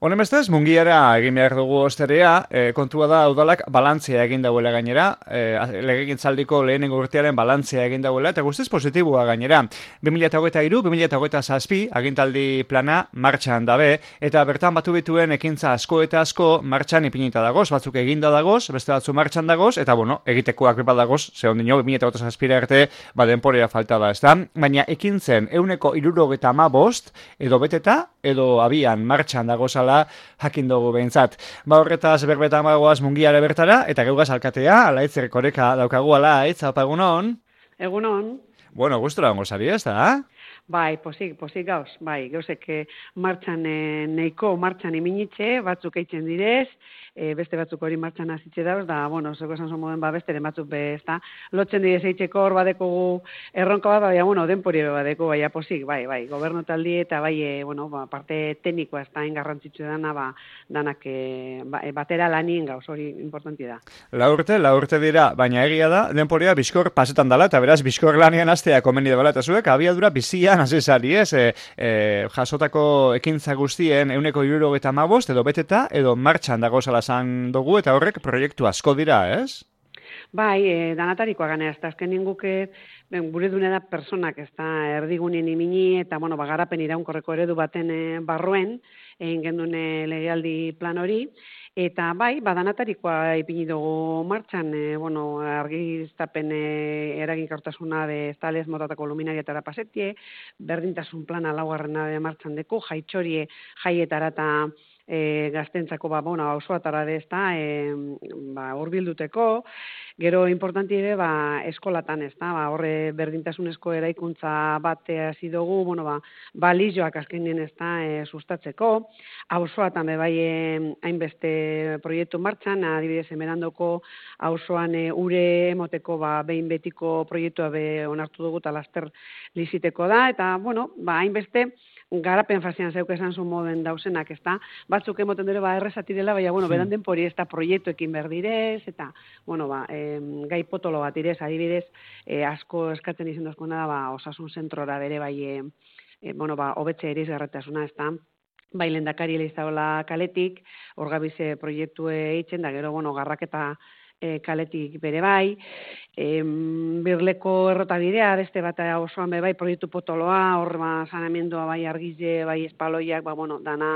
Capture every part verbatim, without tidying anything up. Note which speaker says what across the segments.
Speaker 1: Honen bestez, mungiara egin behar dugu osterea, e, kontua da udalak balantzea egin dauela gainera, e, legegintzaldiko lehenengo urtearen balantzea egin dauela, eta guztiz positiboa gainera. bi mila hogeita hiru bi mila hogeita zazpi agintaldi plana martxan dabe, eta bertan batu bituen ekintza asko eta asko martxan ipinita dagoz, batzuk eginda dagoz, beste batzu martxan dagoz, eta bueno, egitekoak bepa dagoz, zehon dino, bi mila hogeita zazpira arte, ba denporea falta da, ez da? Baina ekintzen euneko hirurogeita hamabost, edo beteta, edo abian martxan dagozala jakin dugu behintzat. Ba horretaz berbetan bagoaz mungiare bertara, eta geugaz alkatea, Alaitz Erkoreka daukagu. Alaitz, haupa egunon?
Speaker 2: Egunon.
Speaker 1: Bueno, gustura gongo zari, ez da?
Speaker 2: Bai, posik, posik gauz, bai, gauzek martxan e, neiko martxan iminitxe, batzuk eitzen direz, e, beste batzuk hori martxan azitxe dauz, da, bueno, zeko esan zomoden, ba, beste den batzuk be, ez da, lotzen direz eitzeko hor badeko erronka bat, baina, bueno, denpori badeko, baina posik, bai, bai, gobernu taldi eta bai, e, bueno, ba, parte teknikoa ez da, ingarrantzitsu dana, ba, danak e, ba, e, batera lanien gauz, hori importanti da.
Speaker 1: La urte, la urte dira, baina egia da, denporia bizkor pasetan dala, eta beraz, bizkor lanian astea komeni dela, eta zuek, abiadura bizian azizari, ez? E, e, jasotako ekintza guztien euneko hirurogeita hamabost edo beteta edo martxan dagozala zan dugu eta horrek proiektu asko dira, ez?
Speaker 2: Bai, e, danatarikoa gana, ez da, azkenien guke, ben, gure dune da personak, ez da, erdigunien imini, eta, bueno, bagarapen iraunkorreko eredu baten e, barruen, egin gendune legealdi plan hori, eta bai, badanatarikoa ipini dugu martxan, e, bueno, argiztapen e, eraginkortasuna de estalez motatako luminarietara pasetie, berdintasun plana laugarrena de martxan deku, jaitxorie jaietara eta e, gaztentzako, ba, bueno, auzoatara de ezta, e, ba, urbilduteko, gero importanti ere, ba, eskolatan, ez da, ba, horre berdintasunezko eraikuntza bat hasi dugu, bueno, ba, balizioak azkenien ez da, e, sustatzeko, auzoatan be bai e, hainbeste proiektu martxan, adibidez emerandoko auzoan e, ure emoteko, ba, behin betiko proiektua be onartu dugu eta laster liziteko da, eta, bueno, ba, hainbeste, garapen fasean zeuk esan zu moden dausenak, ez da, batzuk emoten dure, ba, errezati dela, baina, bueno, beran denpori ez da proiektuekin berdirez, eta, bueno, ba, e, gai potolo bat irez, adibidez, e, asko eskatzen izan dozkona da, ba, osasun zentrora bere, bai, e, e, bueno, ba, hobetxe eriz garratasuna, ez da, bai, lehendakari elizaola kaletik, orgabize proiektue eitzen, da, gero, bueno, garraketa e, kaletik bere bai, e, birleko errotabidea, beste bat osoan be bai, proiektu potoloa, hor, ba, saneamendua bai, argize, bai, espaloiak, ba, bueno, dana,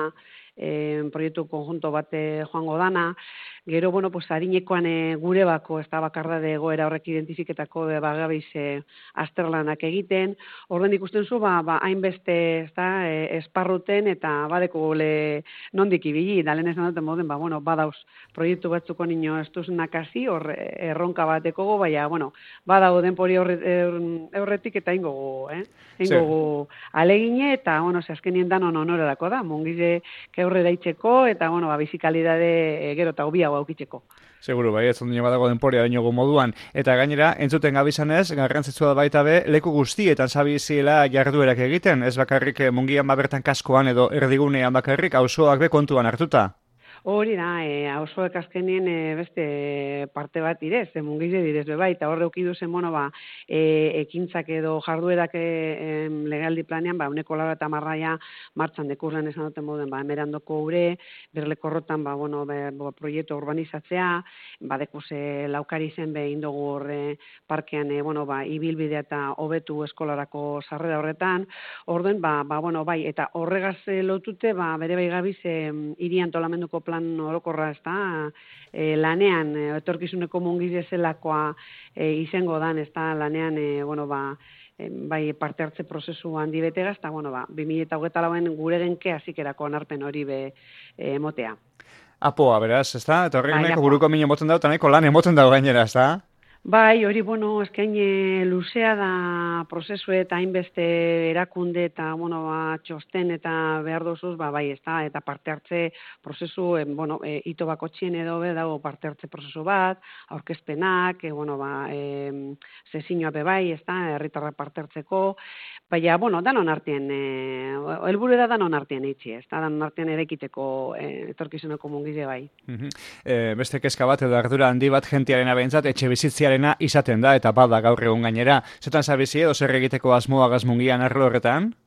Speaker 2: E, proiektu konjunto bate joango dana, gero, bueno, pues, harinekoan e, gure bako, ez da bakarra de egoera horrek identifiketako de bagabiz e, azterlanak egiten, orden ikusten zu, ba, ba, hainbeste, ez da, e, esparruten eta badeko gole nondik ibili, dalen ez duten moden, ba, bueno, badauz proiektu batzuko nino ez duzunak hasi, hor erronka bateko go, baina, bueno, badago denpori horretik eta ingogu, eh? Ingogu alegine eta, bueno, ze azkenien danon honorarako da, mungize aurrera itzeko, eta, bueno, ba, bizikalidade e, gero eta hobiago aukitzeko.
Speaker 1: Seguru, bai, ez ondino badago denporia dinogu moduan. Eta gainera, entzuten gabizanez, garrantzitsua da baita be, leku guztietan zabiziela jarduerak egiten, ez bakarrik mungian babertan kaskoan edo erdigunean bakarrik, auzoak be kontuan hartuta.
Speaker 2: Hori da, e, auzoek azkenien e, beste parte bat direz, e, mungize direz be bai, eta horre ukidu zen, bueno, ba, e, ekintzak edo jarduerak e, e, legaldi planean, ba, uneko lara eta marraia martxan dekurren esan duten moden, ba, emerandoko ure, berleko horretan, ba, bueno, be, bo, proiektu urbanizatzea, ba, dekuse laukari zen be indogu horre parkean, e, bueno, ba, ibilbidea eta hobetu eskolarako sarrera horretan, orden, ba, ba, bueno, bai, eta horregaz lotute, ba, bere bai gabiz, e, hiri antolamenduko plan orokorra, ez da, e, lanean, e, etorkizuneko mungize zelakoa e, izango dan, ez da, lanean, e, bueno, ba, e, bai parte hartze prozesu handi betegaz, eta, bueno, ba, bi mila hogeita lauen gure genke hazikerako onarpen hori be e, emotea.
Speaker 1: Apoa, beraz, ez da? Eta horrek
Speaker 2: bai,
Speaker 1: nahiko buruko min emoten dago, eta nahiko lan emoten dago gainera, ez da?
Speaker 2: Bai, hori, bueno, eskain luzea da prozesue eta hainbeste erakunde eta, bueno, ba, txosten eta behar dozuz, ba, bai, ez da, eta parte hartze prozesu, e, bueno, e, ito bako txien edo be, dago parte hartze prozesu bat, aurkezpenak, e, bueno, ba, e, zezinoa be bai, ez da, herritarra parte hartzeko, baina, bueno, danon artean, e, helburu da danon artean eitzi, ez da, danon artean erekiteko e, etorkizuneko mungize bai.
Speaker 1: Uh-huh. e, beste kezka bat edo ardura handi bat jentiaren abentzat, etxe bizitziaren izaten da, eta bada gaur egun gainera. Zetan zabizi edo zer egiteko asmoa gazmungian arlo horretan?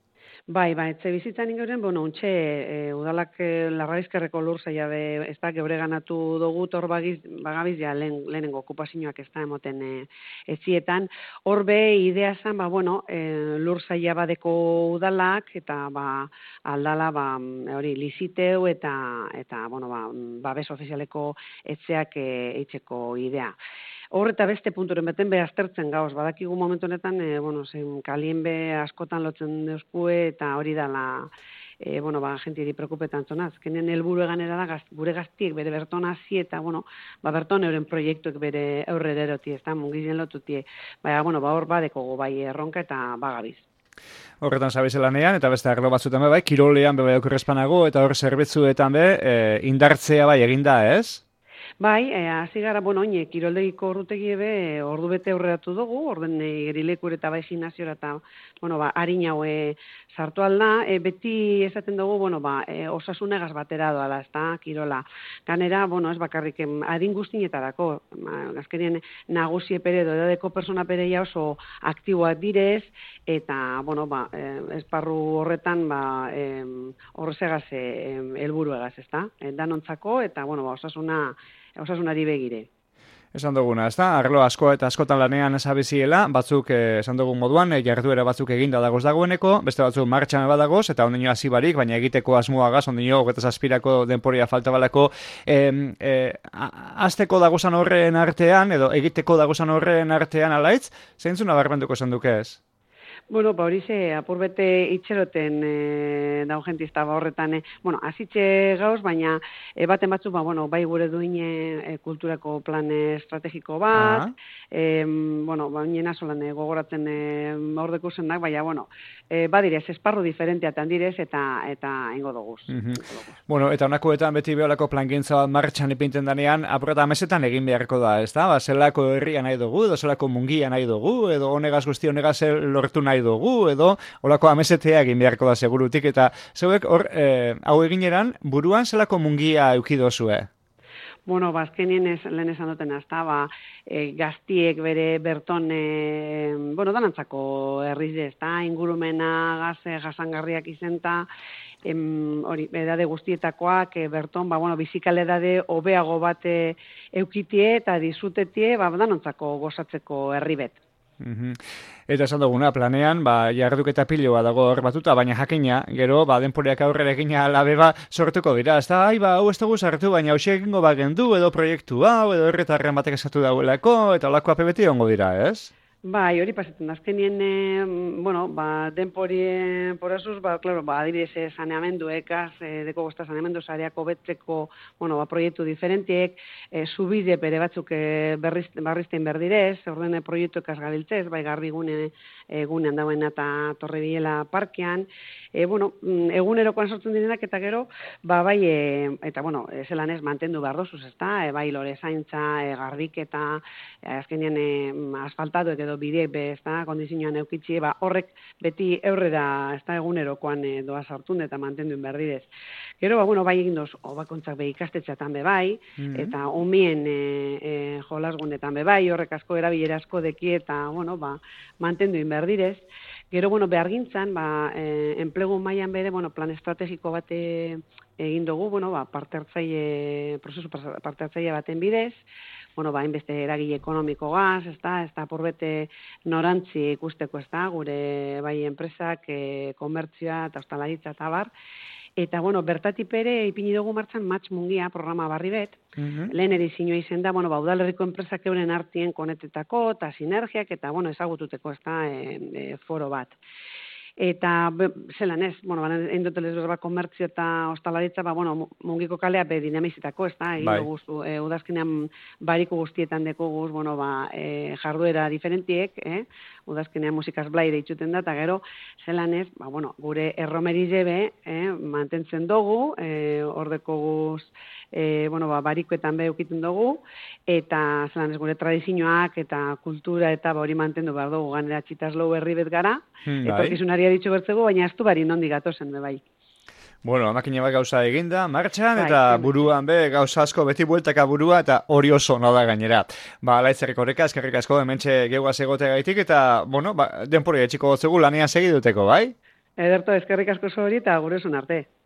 Speaker 2: Bai, bai, etxe bizitzan ingoren, bueno, untxe, e, udalak e, Larraizkerreko lur zaila be, ez da, gebre ganatu dugu, tor bagiz, bagabiz, ja, lehen, lehenengo okupazioak ez da emoten e, etzietan. Hor be, idea zan, ba, bueno, e, lur zaila badeko udalak, eta, ba, aldala, ba, hori, liziteu, eta, eta, bueno, ba, babes ofizialeko etxeak e, eitzeko idea. Hor eta beste punturen beten be aztertzen gauz, badakigu momentu honetan, e, bueno, zen kalien be askotan lotzen deuskue, eta hori dala, e, bueno, ba, jentieri preokupetan zonaz. Azkenean helburu eganera da, gaz, gure gaztiek bere berton hazi, eta, bueno, ba, berton euren proiektuek bere aurrera eroti, ez da, mungizien lotutie. Baina, bueno, ba, hor badekogu bai erronka eta bagabiz.
Speaker 1: Horretan zabizelanean, eta beste arlo batzutan be bai, kirolean be bai okurrezpanago, eta hor zerbitzuetan be, e, indartzea bai eginda, ez?
Speaker 2: Bai, hasi gara, bueno, oine, kiroldegiko ordutegie be, ordu bete aurreratu dugu, orden gerilekur eta bai gimnasiora eta, bueno, ba, harin hau e, sartu alda, e, beti esaten dugu, bueno, ba, e, osasunegaz batera doala, ez da, kirola. Ganera, bueno, ez bakarrik, adin guztinetarako, azkenien nagusie pere, edadeko persona pereia oso aktiboak direz, eta, bueno, ba, e, esparru horretan, ba, e, horrezegaz e, helburuegaz, ez da, e, danontzako, eta, bueno, ba, osasuna, osasunari begire.
Speaker 1: Esan duguna, ez da? Arlo asko eta askotan lanean esabiziela, batzuk eh, esan dugun moduan, eh, jarduera batzuk eginda dagoz dagoeneko, beste batzuk martxan badagoz, eta ondino hasi barik, baina egiteko asmoagaz, ondino hogeita zazpirako denporia falta balako, eh, eh, azteko dagozan horren artean, edo egiteko dagozan horren artean alaitz, zeintzuna barbenduko esan duke ez?
Speaker 2: Bueno, ba hori ze, apurbete itxeroten e, dago jentizta ba horretan, e, bueno, azitxe gauz, baina e, baten batzu, ba, bueno, bai gure duine e, kulturako plan estrategiko bat, ah. e, bueno, ba, nien azolan e, gogoratzen e, ordeko zendak, baina, bueno, e, badirez, esparru diferenteatan direz, eta eta ingo doguz. Mm -hmm.
Speaker 1: Bueno, eta honakoetan beti beholako plangintza bat martxan ipinten danean, apurreta amesetan egin beharko da, ez da? Ba, zelako herria nahi dugu, edo zelako mungia nahi dugu, edo honegaz guzti honegaz lortu nahi dugu, edo holako amesetea egin beharko da segurutik, eta zeuek hor, eh, hau egineran, buruan zelako mungia eukidozue?
Speaker 2: Bueno, bazkenien ez, lehen esan duten azta, ba, e, gaztiek bere berton, e, bueno, danantzako herriz ez da, ingurumena, gaze, jasangarriak izenta, em, hori, edade guztietakoak, e, berton, ba, bueno, bizikal edade hobeago bate eukitie eta dizutetie, ba, danantzako gozatzeko herri bet.
Speaker 1: Mm-hmm. Eta esan duguna, planean, ba, jarduketa piloa dago hor batuta, baina jakina, gero, ba, denporeak aurrera egina alabe ba, sortuko dira. Ez da, ai, ba, hau ez dugu sartu, baina hausia egingo bagendu, edo proiektu hau, edo erretarren batek esatu dauelako, eta olako apebeti ongo dira, ez?
Speaker 2: Bai, hori pasatzen, azkenien, e, bueno, ba, denpori porazuz, ba, klaro, ba, adibidez, saneamenduekaz, e, deko gozta saneamendu zareako betzeko, bueno, ba, proiektu diferentiek, e, subide bere batzuk e, berriz, barrizten berdirez, ordene proiektuekaz gabiltzez, bai, garbi gune, egunean dauen eta Torre Biela parkean, e, bueno, egunerokoan sortzen direnak, eta gero, ba, bai, e, eta, bueno, zelan ez, mantendu behar dozuz, ez da, e, bai, lore zaintza, e, garbiketa, e, azkenien e, asfaltatuek edo bideek be, ez da, kondizioan eukitxie, ba, horrek beti eurrera, ez da, egunerokoan e, doa sartun eta mantenduen berdidez. Gero, ba, bueno, bai egin doz, obakontzak be ikastetxeatan be bai, mm-hmm. eta omien e, e, jolasgunetan be bai, horrek asko erabilera asko deki eta, bueno, ba, mantenduen berdidez. Gero, bueno, behargintzan, ba, e, enplegu mailan bere, bueno, plan estrategiko bate egin dugu, bueno, ba, parte hartzaile, prozesu parte hartzaile baten bidez, bueno, ba, inbeste eragile ekonomiko gaz, ez da, ez da, porbete norantzi ikusteko, ez da, gure bai enpresak, e, komertzioa eta ostalaritza eta bar, eta, bueno, bertatik ere ipini dugu martxan Match Mungia programa barri bet, mm-hmm. lehen edizioa izen da, bueno, ba, udalerriko enpresak euren artien konetetako eta sinergiak, eta, bueno, ezagututeko, ez da, e, e, foro bat. Eta, be, zelan ez, bueno, endoteles berba komertzio eta ostalaritza, ba, bueno, mungiko kalea be dinamizitako, ez da, egin bai. dugu, e, udazkenean bariko guztietan dekoguz, bueno, ba, e, jarduera diferentiek, eh? Udazkenean musikaz blai deitxuten da, eta gero, zelan ez, ba, bueno, gure erromeri jebe, eh? mantentzen dugu, eh, ordeko guz, e, bueno, ba, barikoetan be eukiten dugu, eta zelan ez, gure tradizioak eta kultura eta hori mantendu behar dugu, ganera txitaslo berri bet gara, hmm, etorkizunari ditxo bertzego, baina ez du bari nondi gatozen be bai.
Speaker 1: Bueno, makina bat gauza eginda, martxan, bai, eta buruan be, gauza asko, beti bueltaka burua, eta hori oso noda gainera. Ba, laitzerriko horreka, eskerrik asko, hementxe geguaz egote gaitik, eta, bueno, ba, denpori etxiko gotzegu lanean segiduteko, bai?
Speaker 2: Ederto, eskerrik asko hori eta gure zuen arte.